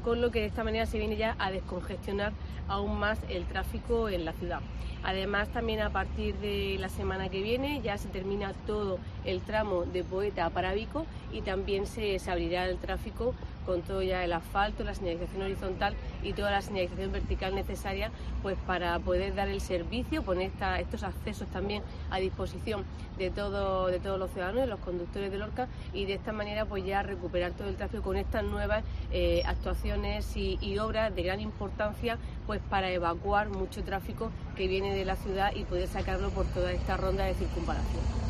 con lo que de esta manera se viene ya a descongestionar aún más el tráfico en la ciudad. Además, también a partir de la semana que viene ya se termina todo el tramo de Poeta para Vico y también se abrirá el tráfico con todo ya el asfalto, la señalización horizontal y toda la señalización vertical necesaria pues para poder dar el servicio, poner estos accesos también a disposición de todos los ciudadanos, de los conductores de Lorca, y de esta manera pues ya recuperar todo el tráfico con estas nuevas actuaciones y obras de gran importancia pues para evacuar mucho tráfico que viene de la ciudad y poder sacarlo por toda esta ronda de circunvalación.